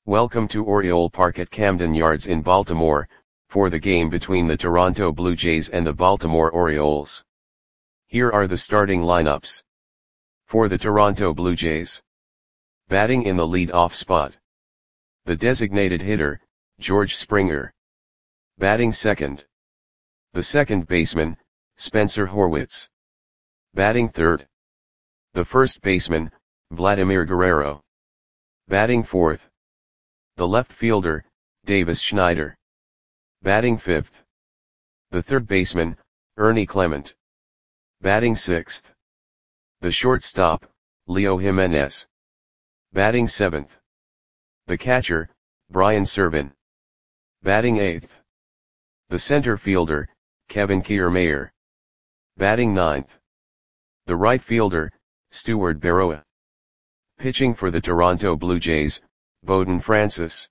Welcome to Oriole Park at Camden Yards in Baltimore, for the game between the Toronto Blue Jays and the Baltimore Orioles. Here are the starting lineups. For the Toronto Blue Jays. Batting in the lead-off spot. The designated hitter, George Springer. Batting second. The second baseman, Spencer Horwitz. Batting third. The first baseman, Vladimir Guerrero. Batting fourth. The left fielder, Davis Schneider. Batting fifth. The third baseman, Ernie Clement. Batting sixth. The shortstop, Leo Jimenez. Batting seventh. The catcher, Brian Serven. Batting eighth. The center fielder, Kevin Kiermaier. Batting ninth. The right fielder, Stuart Berroa. Pitching for the Toronto Blue Jays, Bowden Francis.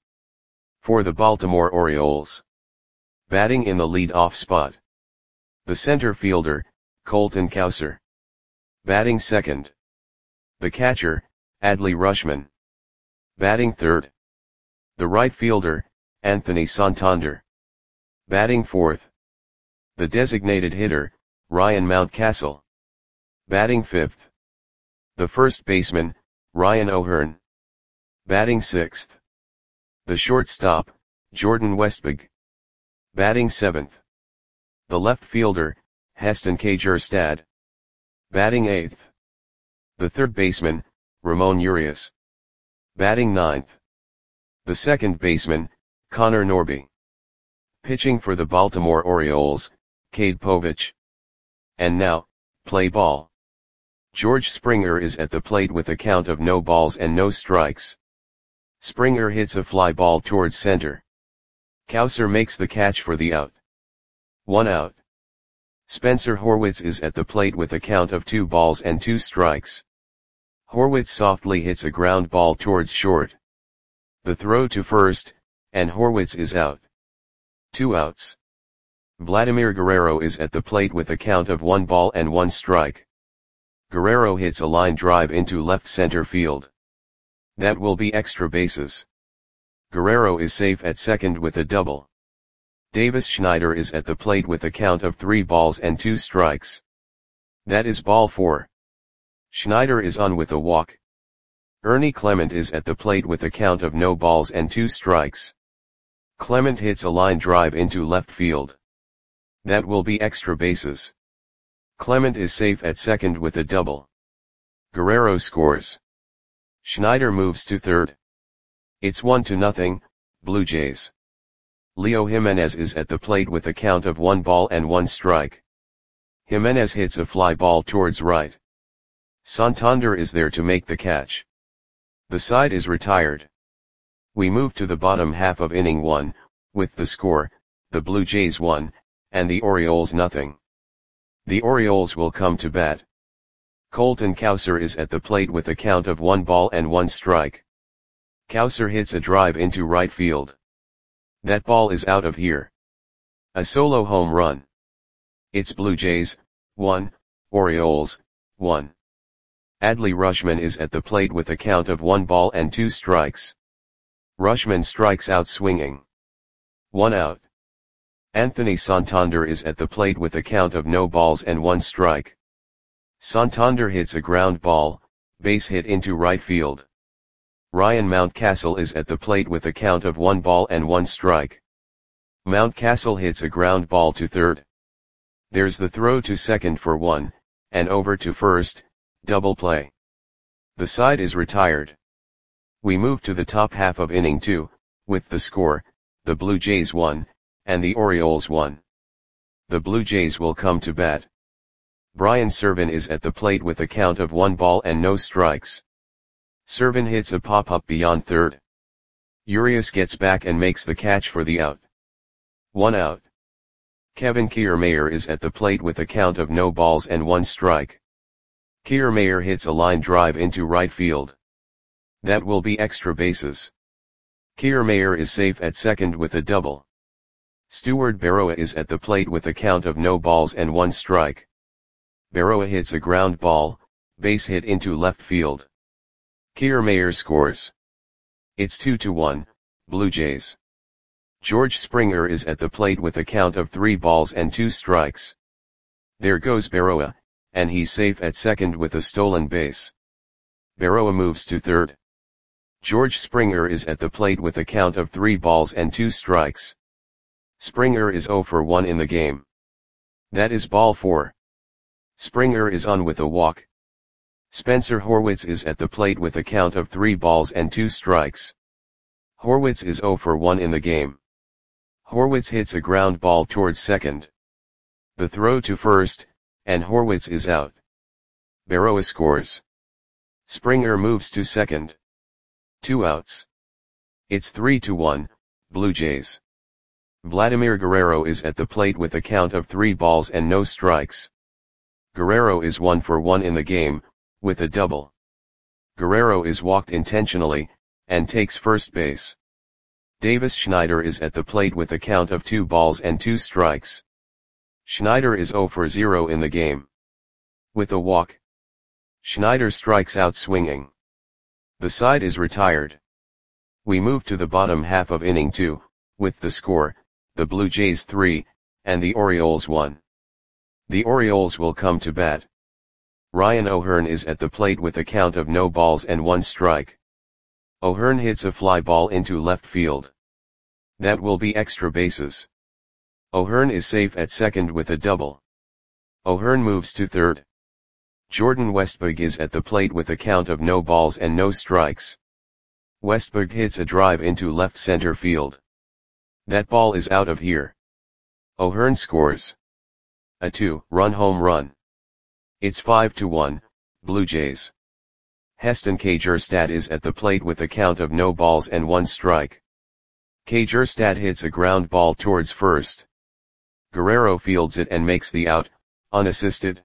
For the Baltimore Orioles. Batting in the lead-off spot. The center fielder, Colton Cowser. Batting second. The catcher, Adley Rutschman. Batting third. The right fielder, Anthony Santander. Batting fourth. The designated hitter, Ryan Mountcastle. Batting fifth. The first baseman, Ryan O'Hearn. Batting sixth. The shortstop, Jordan Westbrook. Batting seventh. The left fielder, Heston Kjerstad. Batting eighth. The third baseman, Ramon Urias. Batting ninth. The second baseman, Connor Norby. Pitching for the Baltimore Orioles, Cade Povich. And now, play ball. George Springer is at the plate with a count of no balls and no strikes. Springer hits a fly ball towards center. Cowser makes the catch for the out. 1 out. Spencer Horwitz is at the plate with a count of 2 balls and 2 strikes. Horwitz softly hits a ground ball towards short. The throw to first, and Horwitz is out. 2 outs. Vladimir Guerrero is at the plate with a count of 1 ball and 1 strike. Guerrero hits a line drive into left center field. That will be extra bases. Guerrero is safe at second with a double. Davis Schneider is at the plate with a count of 3 balls and 2 strikes. That is ball 4. Schneider is on with a walk. Ernie Clement is at the plate with a count of no balls and 2 strikes. Clement hits a line drive into left field. That will be extra bases. Clement is safe at second with a double. Guerrero scores. Schneider moves to third. It's 1-0, Blue Jays. Leo Jimenez is at the plate with a count of 1 ball and 1 strike. Jimenez hits a fly ball towards right. Santander is there to make the catch. The side is retired. We move to the bottom half of inning 1, with the score, the Blue Jays 1, and the Orioles 0. The Orioles will come to bat. Colton Cowser is at the plate with a count of 1 ball and 1 strike. Cowser hits a drive into right field. That ball is out of here. A solo home run. It's Blue Jays 1, Orioles 1. Adley Rutschman is at the plate with a count of 1 ball and 2 strikes. Rutschman strikes out swinging. 1 out. Anthony Santander is at the plate with a count of no balls and 1 strike. Santander hits a ground ball, base hit into right field. Ryan Mountcastle is at the plate with a count of 1 ball and 1 strike. Mountcastle hits a ground ball to third. There's the throw to second for 1, and over to first, double play. The side is retired. We move to the top half of inning 2, with the score, the Blue Jays 1, and the Orioles 1. The Blue Jays will come to bat. Brian Serven is at the plate with a count of 1 ball and no strikes. Serven hits a pop-up beyond third. Urias gets back and makes the catch for the out. 1 out. Kevin Kiermaier is at the plate with a count of no balls and 1 strike. Kiermaier hits a line drive into right field. That will be extra bases. Kiermaier is safe at second with a double. Stuart Berroa is at the plate with a count of no balls and 1 strike. Berroa hits a ground ball, base hit into left field. Kiermaier scores. It's 2-1, Blue Jays. George Springer is at the plate with a count of 3 balls and 2 strikes. There goes Berroa, and he's safe at second with a stolen base. Berroa moves to third. George Springer is at the plate with a count of 3 balls and 2 strikes. Springer is 0 for 1 in the game. That is ball 4. Springer is on with a walk. Spencer Horwitz is at the plate with a count of 3 balls and 2 strikes. Horwitz is 0 for 1 in the game. Horwitz hits a ground ball towards second. The throw to first, and Horwitz is out. Berroa scores. Springer moves to second. 2 outs. It's 3-1, Blue Jays. Vladimir Guerrero is at the plate with a count of 3 balls and no strikes. Guerrero is 1 for 1 in the game, with a double. Guerrero is walked intentionally, and takes first base. Davis Schneider is at the plate with a count of 2 balls and 2 strikes. Schneider is 0 for 0 in the game. With a walk, Schneider strikes out swinging. The side is retired. We move to the bottom half of inning 2, with the score, the Blue Jays 3, and the Orioles 1. The Orioles will come to bat. Ryan O'Hearn is at the plate with a count of no balls and 1 strike. O'Hearn hits a fly ball into left field. That will be extra bases. O'Hearn is safe at second with a double. O'Hearn moves to third. Jordan Westburg is at the plate with a count of no balls and no strikes. Westburg hits a drive into left center field. That ball is out of here. O'Hearn scores a 2-run home run. It's 5-1, Blue Jays. Heston Kjerstad is at the plate with a count of no balls and 1 strike. Kjerstad hits a ground ball towards first. Guerrero fields it and makes the out, unassisted.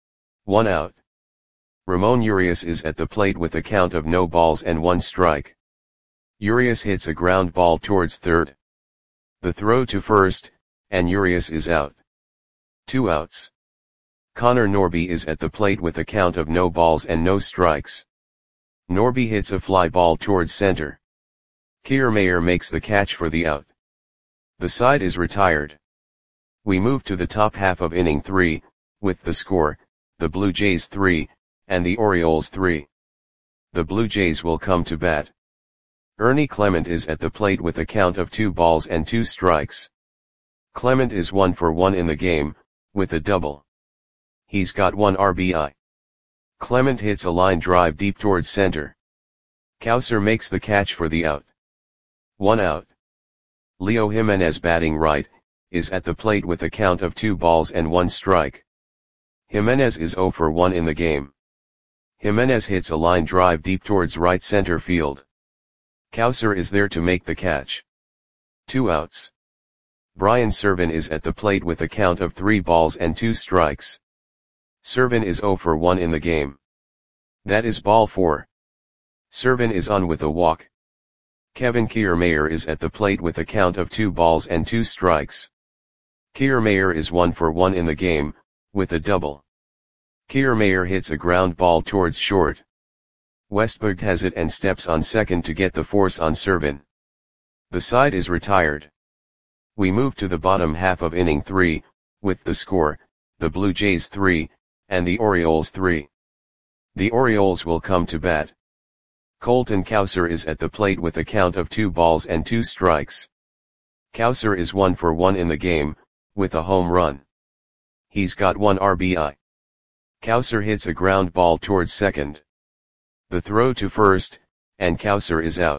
1 out. Ramon Urias is at the plate with a count of no balls and 1 strike. Urias hits a ground ball towards third. The throw to first, and Urias is out. 2 outs. Connor Norby is at the plate with a count of no balls and no strikes. Norby hits a fly ball towards center. Kiermaier makes the catch for the out. The side is retired. We move to the top half of inning 3, with the score, the Blue Jays 3, and the Orioles 3. The Blue Jays will come to bat. Ernie Clement is at the plate with a count of 2 balls and 2 strikes. Clement is 1 for 1 in the game, with a double. He's got 1 RBI. Clement hits a line drive deep towards center. Cowser makes the catch for the out. 1 out. Leo Jimenez, batting right, is at the plate with a count of 2 balls and 1 strike. Jimenez is 0 for 1 in the game. Jimenez hits a line drive deep towards right center field. Cowser is there to make the catch. 2 outs. Brian Serven is at the plate with a count of 3 balls and 2 strikes. Serven is 0 for 1 in the game. That is ball 4. Serven is on with a walk. Kevin Kiermaier is at the plate with a count of 2 balls and 2 strikes. Kiermaier is 1 for 1 in the game, with a double. Kiermaier hits a ground ball towards short. Westburg has it and steps on second to get the force on Serven. The side is retired. We move to the bottom half of inning 3, with the score, the Blue Jays 3, and the Orioles 3. The Orioles will come to bat. Colton Cowser is at the plate with a count of 2 balls and 2 strikes. Cowser is 1 for 1 in the game, with a home run. He's got 1 RBI. Cowser hits a ground ball towards second. The throw to first, and Cowser is out.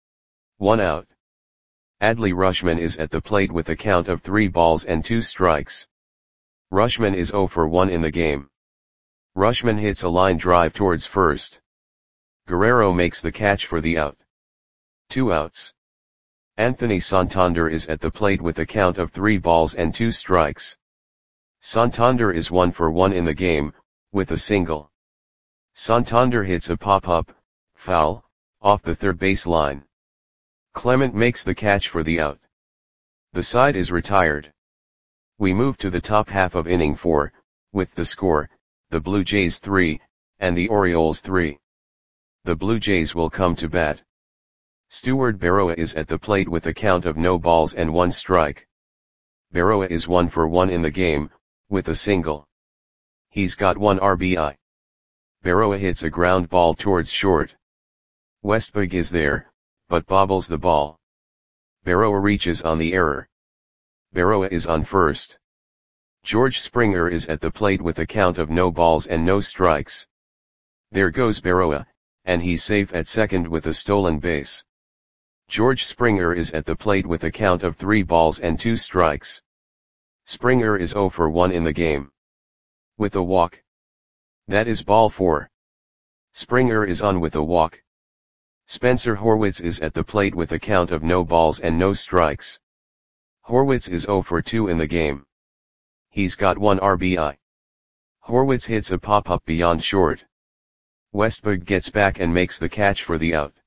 1 out. Adley Rutschman is at the plate with a count of 3 balls and 2 strikes. Rutschman is 0 for 1 in the game. Rutschman hits a line drive towards first. Guerrero makes the catch for the out. 2 outs. Anthony Santander is at the plate with a count of 3 balls and 2 strikes. Santander is 1 for 1 in the game, with a single. Santander hits a pop-up, foul, off the third base line. Clement makes the catch for the out. The side is retired. We move to the top half of inning 4, with the score, the Blue Jays 3, and the Orioles 3. The Blue Jays will come to bat. Stewart Berroa is at the plate with a count of no balls and 1 strike. Berroa is 1 for 1 in the game, with a single. He's got 1 RBI. Berroa hits a ground ball towards short. Westberg is there, but bobbles the ball. Berroa reaches on the error. Berroa is on first. George Springer is at the plate with a count of no balls and no strikes. There goes Berroa, and he's safe at second with a stolen base. George Springer is at the plate with a count of 3 balls and 2 strikes. Springer is 0 for 1 in the game. With a walk. That is ball 4. Springer is on with a walk. Spencer Horwitz is at the plate with a count of no balls and no strikes. Horwitz is 0 for 2 in the game. He's got 1 RBI. Horwitz hits a pop-up beyond short. Westberg gets back and makes the catch for the out.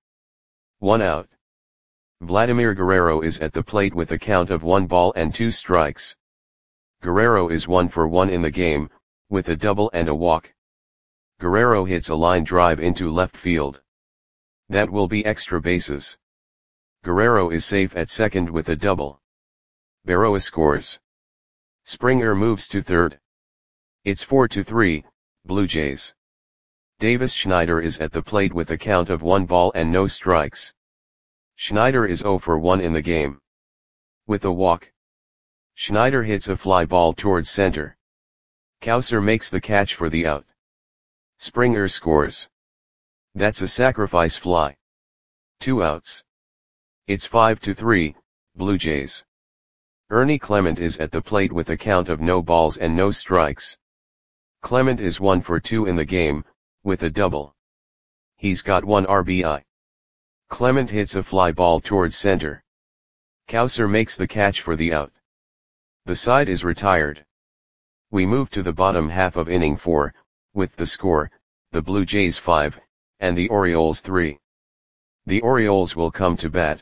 1 out. Vladimir Guerrero is at the plate with a count of 1 ball and 2 strikes. Guerrero is 1 for 1 in the game, with a double and a walk. Guerrero hits a line drive into left field. That will be extra bases. Guerrero is safe at second with a double. Berroa scores. Springer moves to third. It's 4-3, Blue Jays. Davis Schneider is at the plate with a count of 1 ball and no strikes. Schneider is 0 for 1 in the game. With a walk. Schneider hits a fly ball towards center. Cowser makes the catch for the out. Springer scores. That's a sacrifice fly. 2 outs. It's 5-3, Blue Jays. Ernie Clement is at the plate with a count of no balls and no strikes. Clement is 1 for 2 in the game, with a double. He's got 1 RBI. Clement hits a fly ball towards center. Cowser makes the catch for the out. The side is retired. We move to the bottom half of inning 4, with the score, the Blue Jays 5, and the Orioles 3. The Orioles will come to bat.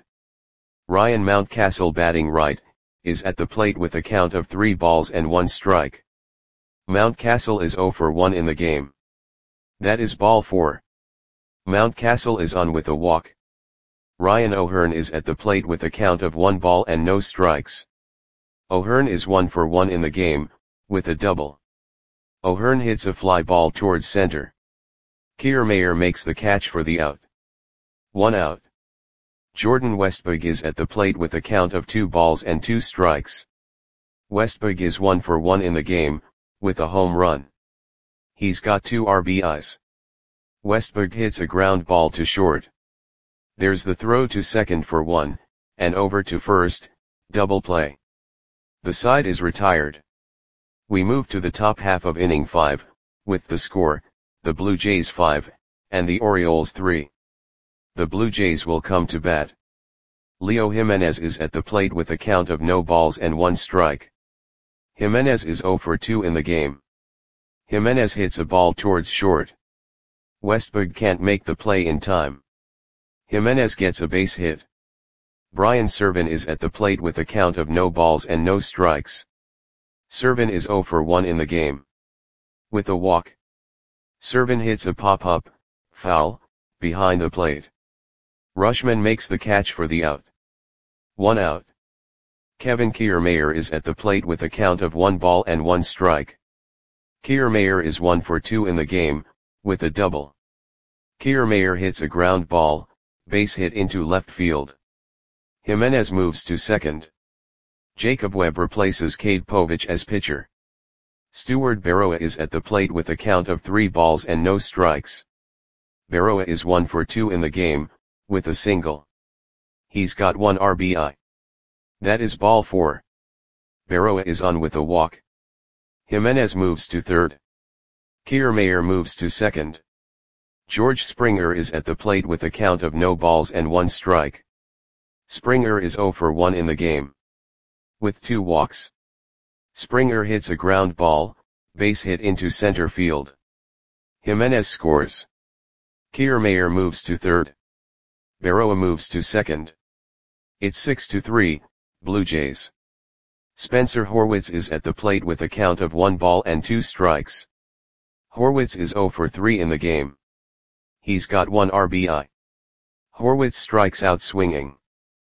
Ryan Mountcastle batting right, is at the plate with a count of 3 balls and 1 strike. Mountcastle is 0 for 1 in the game. That is ball 4. Mountcastle is on with a walk. Ryan O'Hearn is at the plate with a count of 1 ball and no strikes. O'Hearn is 1 for 1 in the game, with a double. O'Hearn hits a fly ball towards center. Kiermaier makes the catch for the out. 1 out. Jordan Westberg is at the plate with a count of 2 balls and 2 strikes. Westberg is 1 for 1 in the game, with a home run. He's got 2 RBIs. Westberg hits a ground ball to short. There's the throw to second for 1, and over to first, double play. The side is retired. We move to the top half of inning 5, with the score, the Blue Jays 5, and the Orioles 3. The Blue Jays will come to bat. Leo Jimenez is at the plate with a count of no balls and 1 strike. Jimenez is 0 for 2 in the game. Jimenez hits a ball towards short. Westberg can't make the play in time. Jimenez gets a base hit. Brian Serven is at the plate with a count of no balls and no strikes. Serven is 0 for 1 in the game. With a walk. Serven hits a pop-up, foul, behind the plate. Rushman makes the catch for the out. 1 out. Kevin Kiermaier is at the plate with a count of 1 ball and 1 strike. Kiermaier is 1 for 2 in the game, with a double. Kiermaier hits a ground ball, base hit into left field. Jimenez moves to second. Jacob Webb replaces Cade Povich as pitcher. Stewart Berroa is at the plate with a count of 3 balls and no strikes. Berroa is 1 for 2 in the game, with a single. He's got 1 RBI. That is ball 4. Berroa is on with a walk. Jimenez moves to third. Kiermaier moves to second. George Springer is at the plate with a count of no balls and 1 strike. Springer is 0 for 1 in the game. With 2 walks. Springer hits a ground ball, base hit into center field. Jimenez scores. Kiermaier moves to third. Berroa moves to second. It's 6-3, Blue Jays. Spencer Horwitz is at the plate with a count of 1 ball and 2 strikes. Horwitz is 0 for 3 in the game. He's got 1 RBI. Horwitz strikes out swinging.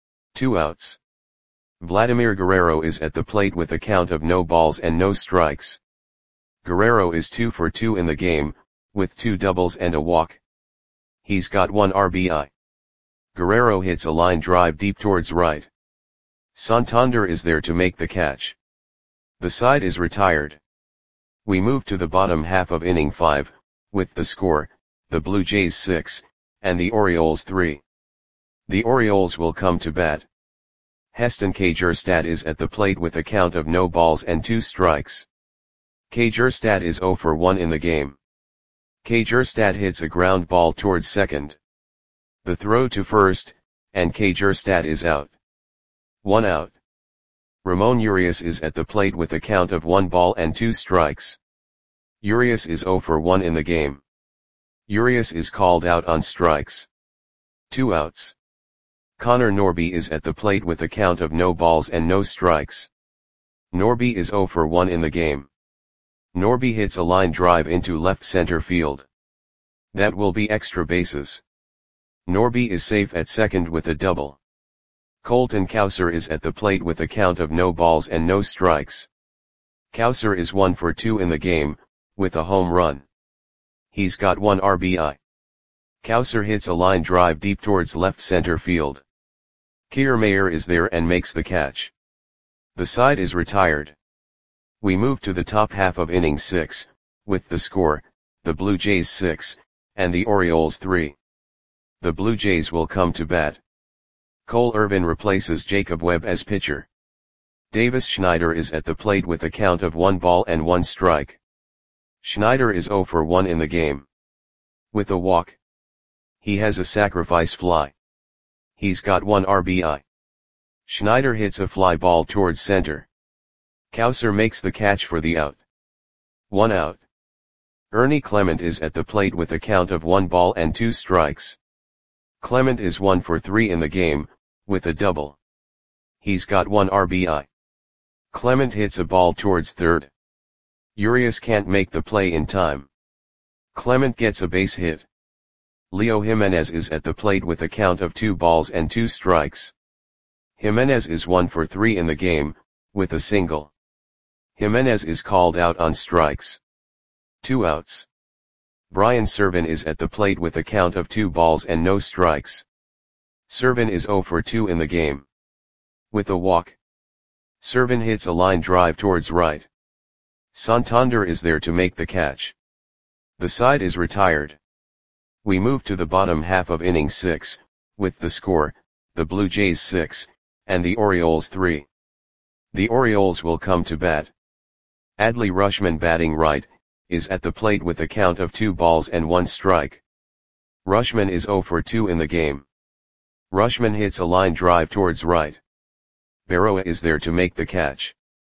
2 outs. Vladimir Guerrero is at the plate with a count of no balls and no strikes. Guerrero is 2 for 2 in the game, with 2 doubles and a walk. He's got 1 RBI. Guerrero hits a line drive deep towards right. Santander is there to make the catch. The side is retired. We move to the bottom half of inning 5, with the score, the Blue Jays 6, and the Orioles 3. The Orioles will come to bat. Heston Kjerstad is at the plate with a count of no balls and 2 strikes. Kjerstad is 0 for 1 in the game. Kjerstad hits a ground ball towards second. The throw to first, and Kjerstad is out. 1 out. Ramon Urias is at the plate with a count of 1 ball and 2 strikes. Urias is 0 for 1 in the game. Urias is called out on strikes. 2 outs. Connor Norby is at the plate with a count of no balls and no strikes. Norby is 0 for 1 in the game. Norby hits a line drive into left center field. That will be extra bases. Norby is safe at second with a double. Colton Cowser is at the plate with a count of no balls and no strikes. Cowser is 1 for 2 in the game, with a home run. He's got 1 RBI. Cowser hits a line drive deep towards left center field. Kiermaier is there and makes the catch. The side is retired. We move to the top half of inning 6, with the score, the Blue Jays 6, and the Orioles 3. The Blue Jays will come to bat. Cole Irvin replaces Jacob Webb as pitcher. Davis Schneider is at the plate with a count of 1 ball and 1 strike. Schneider is 0 for 1 in the game. With a walk. He has a sacrifice fly. He's got 1 RBI. Schneider hits a fly ball towards center. Cowser makes the catch for the out. 1 out. Ernie Clement is at the plate with a count of 1 ball and 2 strikes. Clement is 1 for 3 in the game, with a double. He's got 1 RBI. Clement hits a ball towards third. Urias can't make the play in time. Clement gets a base hit. Leo Jimenez is at the plate with a count of 2 balls and 2 strikes. Jimenez is 1 for 3 in the game, with a single. Jimenez is called out on strikes. 2 outs. Brian Serven is at the plate with a count of 2 balls and no strikes. Serven is 0 for 2 in the game. With a walk. Serven hits a line drive towards right. Santander is there to make the catch. The side is retired. We move to the bottom half of inning 6, with the score, the Blue Jays 6, and the Orioles 3. The Orioles will come to bat. Adley Rutschman batting right, is at the plate with a count of 2 balls and 1 strike. Rutschman is 0 for 2 in the game. Rutschman hits a line drive towards right. Berroa is there to make the catch.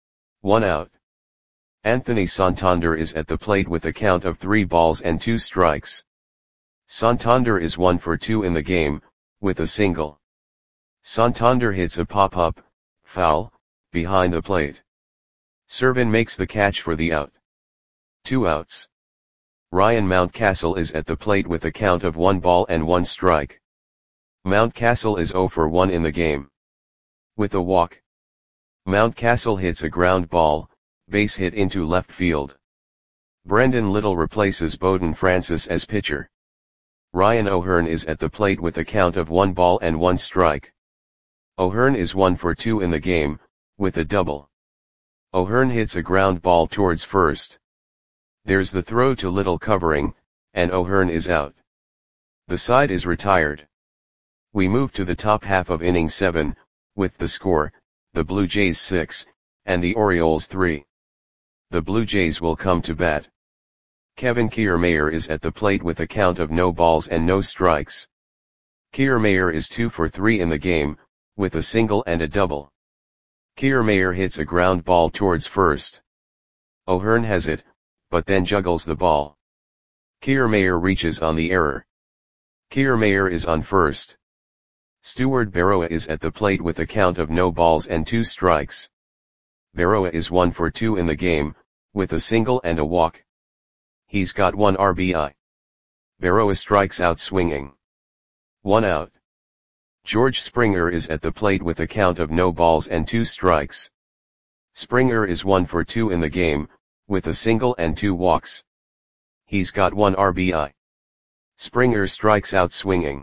1 out. Anthony Santander is at the plate with a count of 3 balls and 2 strikes. Santander is 1 for 2 in the game, with a single. Santander hits a pop-up, foul, behind the plate. Serven makes the catch for the out. 2 outs. Ryan Mountcastle is at the plate with a count of 1 ball and 1 strike. Mountcastle is 0 for 1 in the game. With a walk. Mountcastle hits a ground ball, base hit into left field. Brendan Little replaces Bowden Francis as pitcher. Ryan O'Hearn is at the plate with a count of 1 ball and 1 strike. O'Hearn is 1 for 2 in the game, with a double. O'Hearn hits a ground ball towards first. There's the throw to Little covering, and O'Hearn is out. The side is retired. We move to the top half of inning 7, with the score, the Blue Jays 6, and the Orioles 3. The Blue Jays will come to bat. Kevin Kiermaier is at the plate with a count of no balls and no strikes. Kiermaier is 2 for 3 in the game, with a single and a double. Kiermaier hits a ground ball towards first. O'Hearn has it, but then juggles the ball. Kiermaier reaches on the error. Kiermaier is on first. Stuart Berroa is at the plate with a count of no balls and 2 strikes. Berroa is 1 for 2 in the game, with a single and a walk. He's got 1 RBI. Berroa strikes out swinging. 1 out. George Springer is at the plate with a count of no balls and 2 strikes. Springer is 1 for 2 in the game, with a single and 2 walks. He's got 1 RBI. Springer strikes out swinging.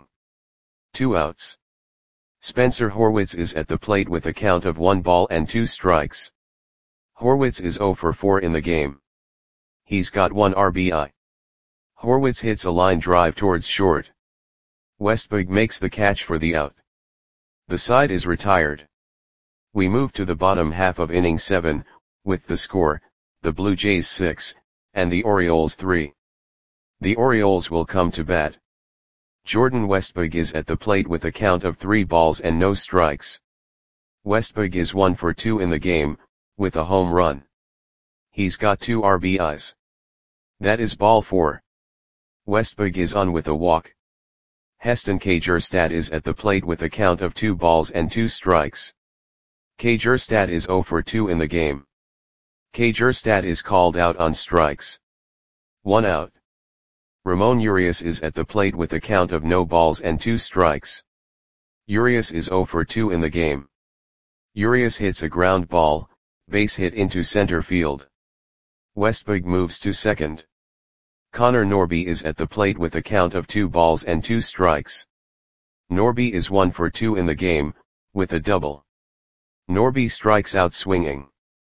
2 outs. Spencer Horwitz is at the plate with a count of 1 ball and 2 strikes. Horwitz is 0 for 4 in the game. He's got 1 RBI. Horwitz hits a line drive towards short. Westberg makes the catch for the out. The side is retired. We move to the bottom half of inning 7, with the score, the Blue Jays 6, and the Orioles 3. The Orioles will come to bat. Jordan Westberg is at the plate with a count of 3 balls and no strikes. Westberg is 1 for 2 in the game, with a home run. He's got 2 RBIs. That is ball 4. Westberg is on with a walk. Heston Kjerstad is at the plate with a count of 2 balls and 2 strikes. Kjerstad is 0 for 2 in the game. Kjerstad is called out on strikes. 1 out. Ramon Urias is at the plate with a count of no balls and 2 strikes. Urias is 0 for 2 in the game. Urias hits a ground ball, base hit into center field. Westberg moves to second. Connor Norby is at the plate with a count of 2 balls and 2 strikes. Norby is 1 for 2 in the game, with a double. Norby strikes out swinging.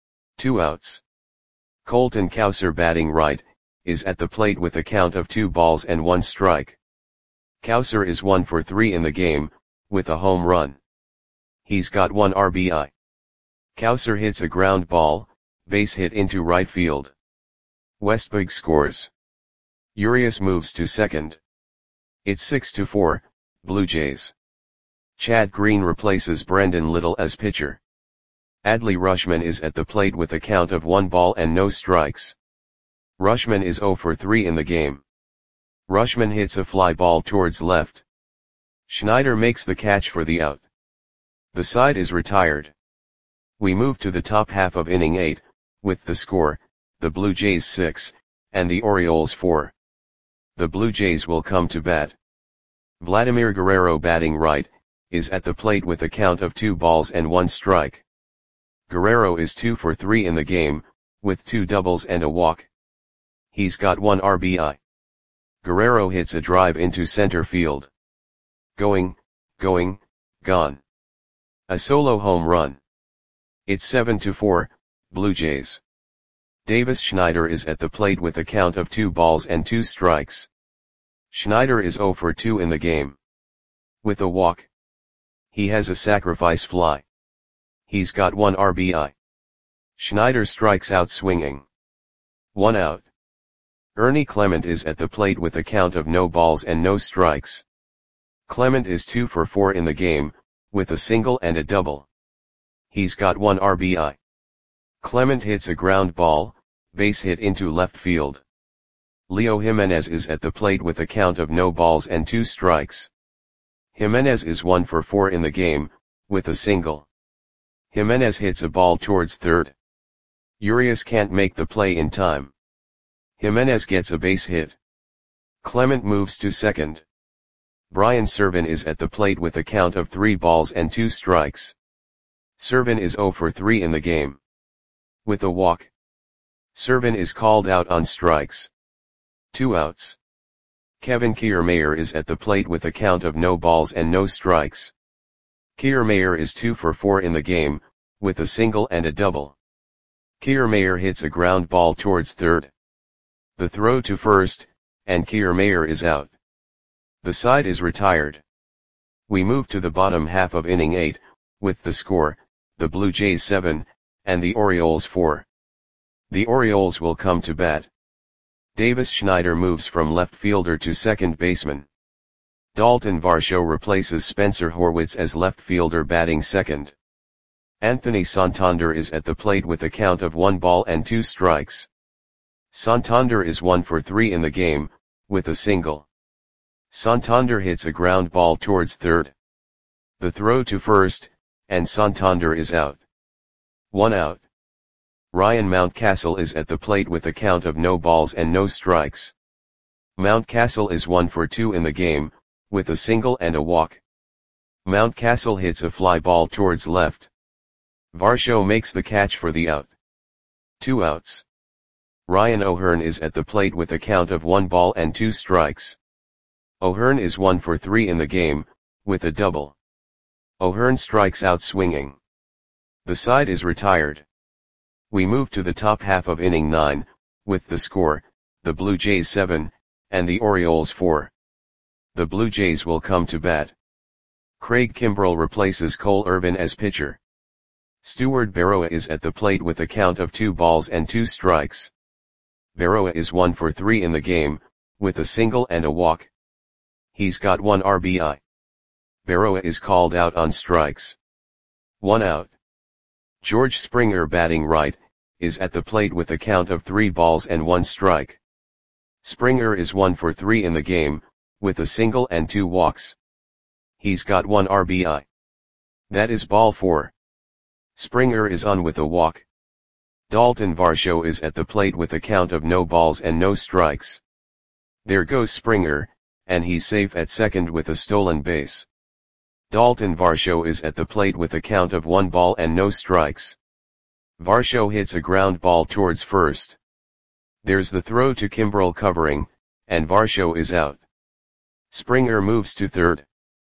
2 outs. Colton Cowser, batting right, is at the plate with a count of 2 balls and 1 strike. Cowser is 1 for 3 in the game, with a home run. He's got 1 RBI. Cowser hits a ground ball, base hit into right field. Westberg scores. Urias moves to second. It's 6-4, Blue Jays. Chad Green replaces Brendan Little as pitcher. Adley Rutschman is at the plate with a count of 1 ball and no strikes. Rutschman is 0 for 3 in the game. Rutschman hits a fly ball towards left. Schneider makes the catch for the out. The side is retired. We move to the top half of inning 8, with the score, the Blue Jays 6, and the Orioles 4. The Blue Jays will come to bat. Vladimir Guerrero, batting right, is at the plate with a count of 2 balls and 1 strike. Guerrero is 2 for 3 in the game, with 2 doubles and a walk. He's got 1 RBI. Guerrero hits a drive into center field. Going, gone. A solo home run. It's 7-4, Blue Jays. Davis Schneider is at the plate with a count of 2 balls and 2 strikes. Schneider is 0 for 2 in the game. With a walk. He has a sacrifice fly. He's got 1 RBI. Schneider strikes out swinging. 1 out. Ernie Clement is at the plate with a count of no balls and no strikes. Clement is 2 for 4 in the game, with a single and a double. He's got 1 RBI. Clement hits a ground ball, base hit into left field. Leo Jimenez is at the plate with a count of no balls and 2 strikes. Jimenez is 1 for 4 in the game, with a single. Jimenez hits a ball towards third. Urias can't make the play in time. Jimenez gets a base hit. Clement moves to second. Brian Serven is at the plate with a count of 3 balls and 2 strikes. Serven is 0 for 3 in the game. With a walk. Serven is called out on strikes. 2 outs. Kevin Kiermaier is at the plate with a count of no balls and no strikes. Kiermaier is 2 for 4 in the game, with a single and a double. Kiermaier hits a ground ball towards third. The throw to first, and Kiermaier is out. The side is retired. We move to the bottom half of inning 8, with the score, the Blue Jays 7, and the Orioles 4. The Orioles will come to bat. Davis Schneider moves from left fielder to second baseman. Dalton Varsho replaces Spencer Horwitz as left fielder, batting second. Anthony Santander is at the plate with a count of 1 ball and 2 strikes. Santander is 1 for 3 in the game, with a single. Santander hits a ground ball towards third. The throw to first, and Santander is out. 1 out. Ryan Mountcastle is at the plate with a count of no balls and no strikes. Mountcastle is 1 for 2 in the game, with a single and a walk. Mountcastle hits a fly ball towards left. Varsho makes the catch for the out. 2 outs. Ryan O'Hearn is at the plate with a count of 1 ball and 2 strikes. O'Hearn is 1 for 3 in the game, with a double. O'Hearn strikes out swinging. The side is retired. We move to the top half of inning 9, with the score, the Blue Jays 7, and the Orioles 4. The Blue Jays will come to bat. Craig Kimbrell replaces Cole Irvin as pitcher. Stuart Berroa is at the plate with a count of 2 balls and 2 strikes. Berroa is 1 for 3 in the game, with a single and a walk. He's got 1 RBI. Berroa is called out on strikes. 1 out. George Springer, batting right, is at the plate with a count of 3 balls and 1 strike. Springer is 1 for 3 in the game, with a single and 2 walks. He's got 1 RBI. That is ball 4. Springer is on with a walk. Dalton Varsho is at the plate with a count of no balls and no strikes. There goes Springer, and he's safe at second with a stolen base. Dalton Varsho is at the plate with a count of 1 ball and no strikes. Varsho hits a ground ball towards first. There's the throw to Kimbrell covering, and Varsho is out. Springer moves to third.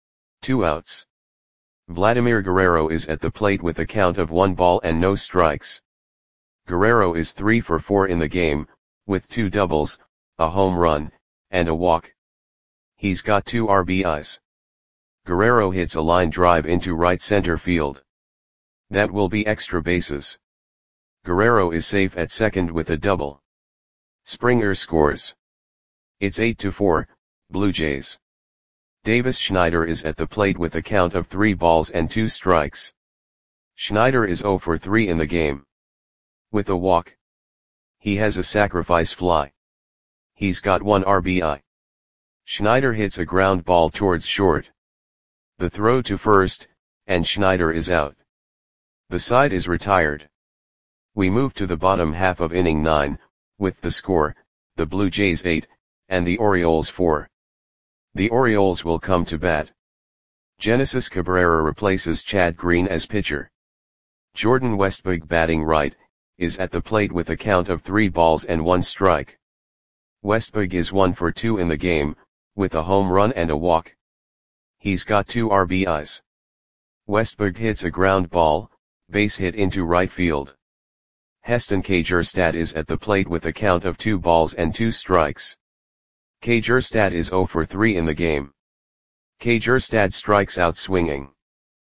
2 outs. Vladimir Guerrero is at the plate with a count of 1 ball and no strikes. Guerrero is 3 for 4 in the game, with 2 doubles, a home run, and a walk. He's got 2 RBIs. Guerrero hits a line drive into right center field. That will be extra bases. Guerrero is safe at second with a double. Springer scores. It's 8-4, Blue Jays. Davis Schneider is at the plate with a count of 3 balls and 2 strikes. Schneider is 0 for 3 in the game. With a walk. He has a sacrifice fly. He's got 1 RBI. Schneider hits a ground ball towards short. The throw to first, and Schneider is out. The side is retired. We move to the bottom half of inning 9, with the score, the Blue Jays 8, and the Orioles 4. The Orioles will come to bat. Genesis Cabrera replaces Chad Green as pitcher. Jordan Westburg, batting right, is at the plate with a count of 3 balls and 1 strike. Westburg is 1 for 2 in the game, with a home run and a walk. He's got 2 RBIs. Westburg hits a ground ball, base hit into right field. Heston Kjerstad is at the plate with a count of 2 balls and 2 strikes. Kjerstad is 0 for 3 in the game. Kjerstad strikes out swinging.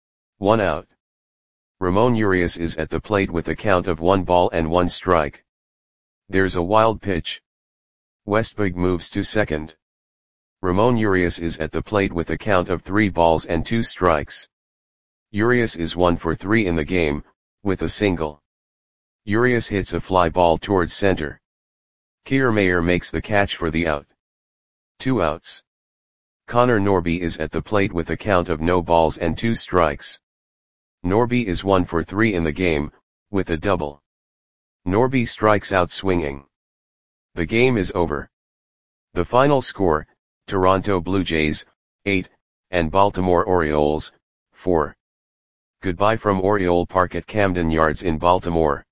1 out. Ramon Urias is at the plate with a count of 1 ball and 1 strike. There's a wild pitch. Westburg moves to second. Ramon Urias is at the plate with a count of 3 balls and 2 strikes. Urias is 1 for 3 in the game, with a single. Urias hits a fly ball towards center. Kiermaier makes the catch for the out. 2 outs. Connor Norby is at the plate with a count of no balls and 2 strikes. Norby is 1 for 3 in the game, with a double. Norby strikes out swinging. The game is over. The final score, Toronto Blue Jays, 8, and Baltimore Orioles, 4. Goodbye from Oriole Park at Camden Yards in Baltimore.